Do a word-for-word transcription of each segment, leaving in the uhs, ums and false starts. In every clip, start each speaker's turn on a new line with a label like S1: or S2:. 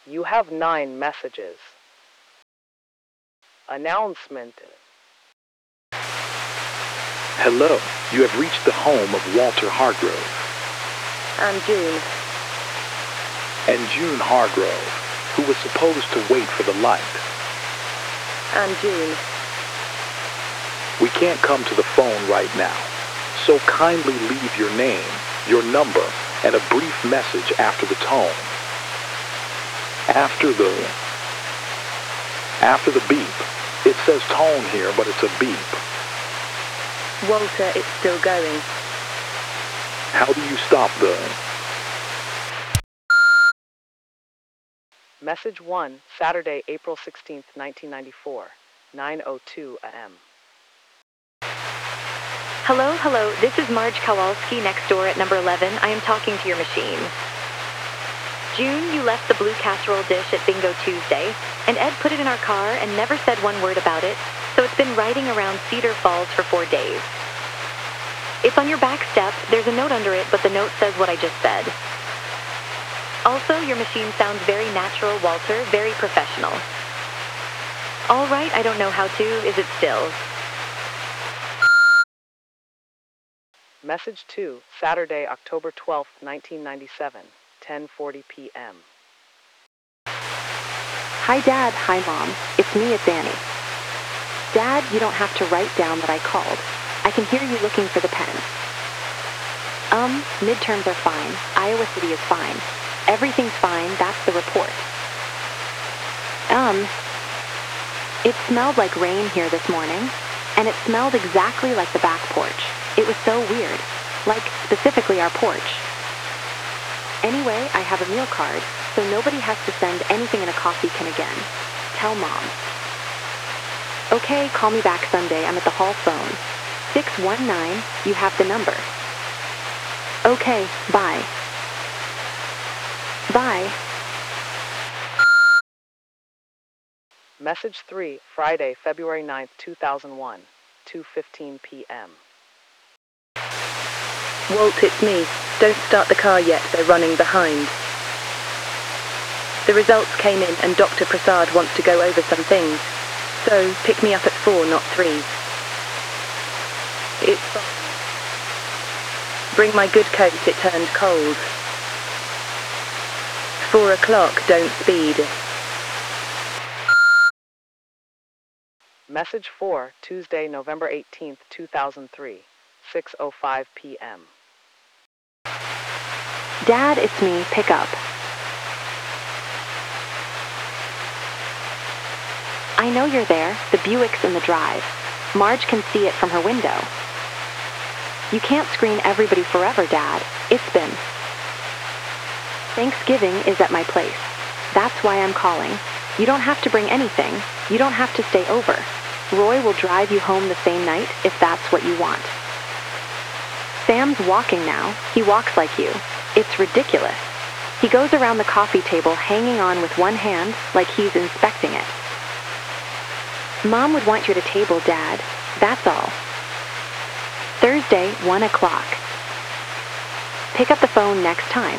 S1: You have nine messages. Announcement.
S2: Hello, you have reached the home of Walter Hargrove.
S1: I'm June.
S2: And June Hargrove, who was supposed to wait for the light.
S1: I'm June.
S2: We can't come to the phone right now, so kindly leave your name, your number, and a brief message after the tone. After the... After the beep. It says tone here, but it's a beep.
S1: Walter, it's still going.
S2: How do you stop the...
S1: Message one, Saturday, April sixteenth, nineteen ninety-four, nine oh two a m
S3: Hello, hello, this is Marge Kowalski next door at number eleven. I am talking to your machine. June, you left the blue casserole dish at Bingo Tuesday, and Ed put it in our car and never said one word about it, so it's been riding around Cedar Falls for four days. It's on your back step. There's a note under it, but the note says what I just said. Also, your machine sounds very natural, Walter, very professional. All right, I don't know how to. Is it still?
S1: Message two, Saturday, October twelfth, nineteen ninety-seven, ten forty p m
S3: Hi, Dad. Hi, Mom. It's me, it's Annie. Dad, you don't have to write down that I called. I can hear you looking for the pen. Um, midterms are fine. Iowa City is fine. Everything's fine. That's the report. Um, it smelled like rain here this morning, and it smelled exactly like the back porch. It was so weird. Like, specifically our porch. Anyway, I have a meal card, so nobody has to send anything in a coffee can again. Tell Mom. Okay, call me back Sunday. I'm at the hall phone. six one nine, you have the number. Okay, bye. Bye.
S1: Message three, Friday, February ninth, two thousand one, two fifteen p m Walt, it's me. Don't start the car yet, they're running behind. The results came in and Doctor Prasad wants to go over some things. So, pick me up at four, not three. It's fine. Bring my good coat, it turned cold. Four o'clock, don't speed. Message four, Tuesday, November eighteenth, two thousand three, six oh five p m
S3: Dad, it's me. Pick up. I know you're there. The Buick's in the drive. Marge can see it from her window. You can't screen everybody forever, Dad. It's been. Thanksgiving is at my place. That's why I'm calling. You don't have to bring anything. You don't have to stay over. Roy will drive you home the same night if that's what you want. Sam's walking now. He walks like you. It's ridiculous. He goes around the coffee table hanging on with one hand like he's inspecting it. Mom would want you at a table, Dad. That's all. Thursday, one o'clock. Pick up the phone next time.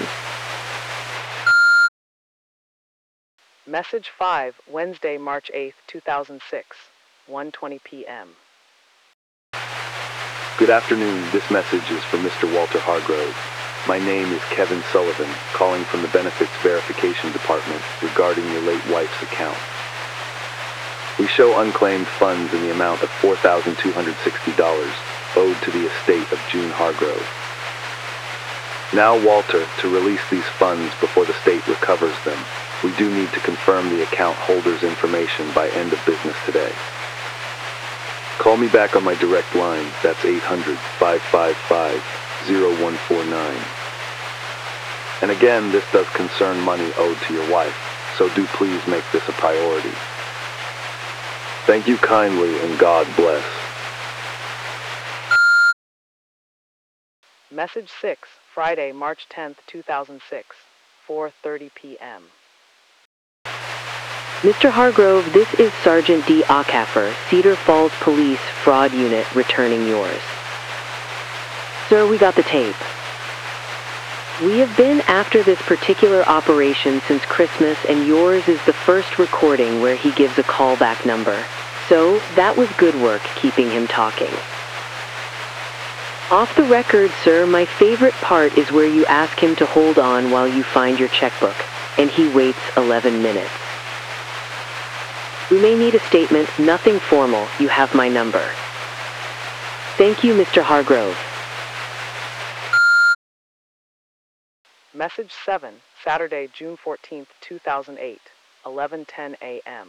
S1: Message five, Wednesday, March eighth, two thousand six, one twenty p m
S2: Good afternoon. This message is for Mister Walter Hargrove. My name is Kevin Sullivan, calling from the Benefits Verification Department regarding your late wife's account. We show unclaimed funds in the amount of four thousand two hundred sixty dollars owed to the estate of June Hargrove. Now, Walter, to release these funds before the state recovers them, we do need to confirm the account holder's information by end of business today. Call me back on my direct line. That's eight hundred, five five five, zero one four nine. And again, this does concern money owed to your wife, so do please make this a priority. Thank you kindly, and God bless.
S1: Message six, Friday, March tenth, two thousand six, four thirty p m Mister Hargrove, this is Sergeant D. Ockaffer, Cedar Falls Police Fraud Unit, returning yours. Sir, we got the tape. We have been after this particular operation since Christmas, and yours is the first recording where he gives a callback number. So, that was good work keeping him talking. Off the record, sir, my favorite part is where you ask him to hold on while you find your checkbook, and he waits eleven minutes. We may need a statement, nothing formal. You have my number. Thank you, Mister Hargrove.
S4: Message seven, Saturday, June fourteenth, two thousand eight, eleven ten a m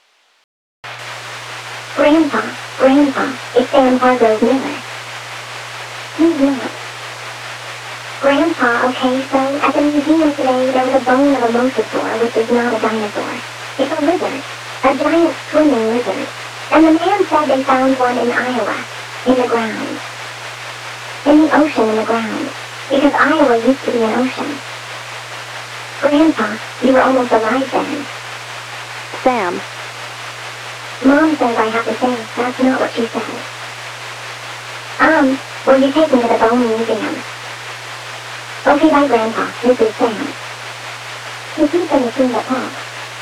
S5: Grandpa, Grandpa, it's Sam Hargrove Miller. He's not. Grandpa, okay, so at the museum today there was a bone of a mosasaur, which is not a dinosaur. It's a lizard. A giant swimming lizard. And the man said they found one in Iowa. In the ground. In the ocean in the ground. Because Iowa used to be an ocean. Grandpa, you were almost alive then.
S3: Sam.
S5: Mom says I have to say, that's not what she said. Um, will you take me to the Bone Museum? Okay, bye, Grandpa. This is Sam. You keep the machine that talks.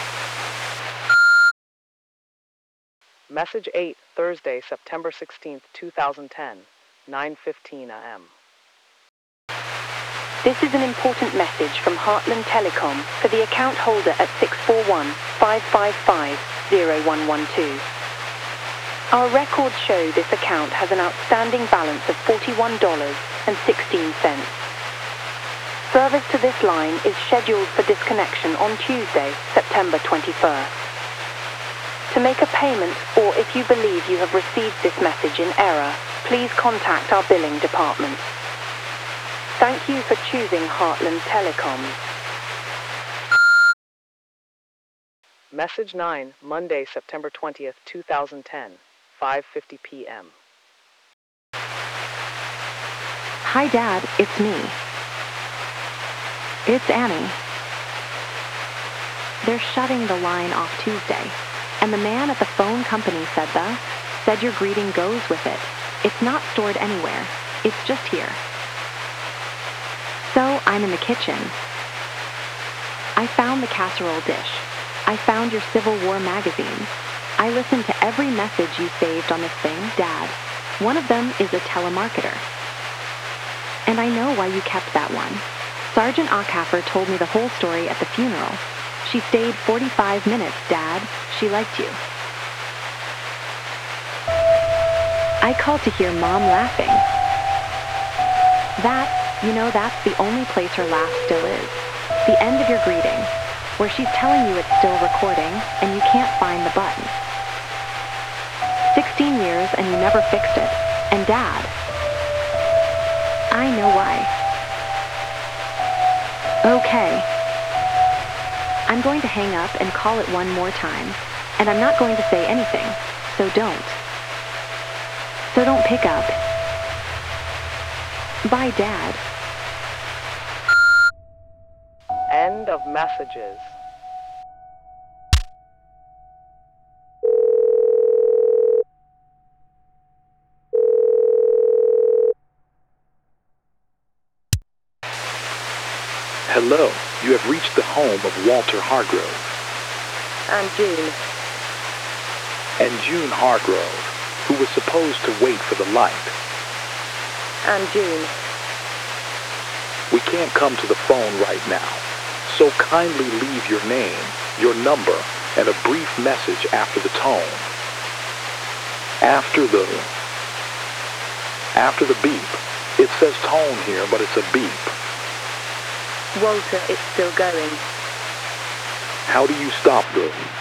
S4: Message eight, Thursday, September sixteenth, two thousand ten, nine fifteen a m
S1: This is an important message from Heartland Telecom for the account holder at six four one, five five five, zero one one two. Our records show this account has an outstanding balance of forty-one dollars and sixteen cents. Service to this line is scheduled for disconnection on Tuesday, September twenty-first. To make a payment, or if you believe you have received this message in error, please contact our billing department. Thank you for choosing Heartland Telecom.
S4: Message nine, Monday, September twentieth, two thousand ten, five fifty p m
S3: Hi, Dad. It's me. It's Annie. They're shutting the line off Tuesday, and the man at the phone company said the, said your greeting goes with it. It's not stored anywhere. It's just here. So, I'm in the kitchen. I found the casserole dish. I found your Civil War magazine. I listened to every message you saved on this thing, Dad. One of them is a telemarketer. And I know why you kept that one. Sergeant Ockhaffer told me the whole story at the funeral. She stayed forty-five minutes, Dad. She liked you. I called to hear Mom laughing. That, you know, that's the only place her laugh still is. The end of your greeting, where she's telling you it's still recording and you can't find the button. Sixteen years and you never fixed it. And Dad, I know why. Okay. I'm going to hang up and call it one more time, and I'm not going to say anything, so don't. So don't pick up. Bye, Dad.
S4: End of messages.
S6: Hello, you have reached the home of Walter Hargrove.
S1: I'm June.
S6: And June Hargrove, who was supposed to wait for the light.
S1: I'm June.
S6: We can't come to the phone right now, so kindly leave your name, your number, and a brief message after the tone. After the... After the beep. It says tone here, but it's a beep.
S1: Walter, it's still going.
S6: How do you stop the...